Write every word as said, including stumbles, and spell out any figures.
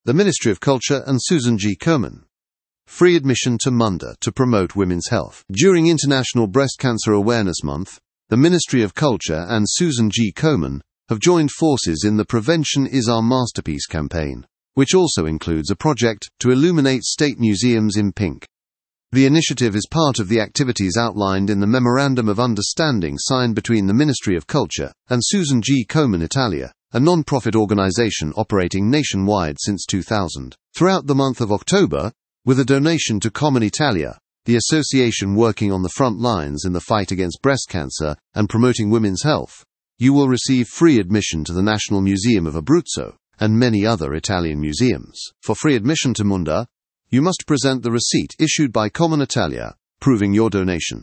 the Ministry of Culture and Susan G. Komen. Free admission to Munda to promote women's health. During International Breast Cancer Awareness Month, the Ministry of Culture and Susan G. Komen have joined forces in the Prevention is Our Masterpiece campaign, which also includes a project to illuminate state museums in pink. The initiative is part of the activities outlined in the Memorandum of Understanding signed between the Ministry of Culture and Susan G. Komen Italia, a non-profit organization operating nationwide since two thousand. Throughout the month of October, with a donation to Komen Italia, the association working on the front lines in the fight against breast cancer and promoting women's health, you will receive free admission to the National Museum of Abruzzo and many other Italian museums. For free admission to Munda, you must present the receipt issued by Komen Italia, proving your donation.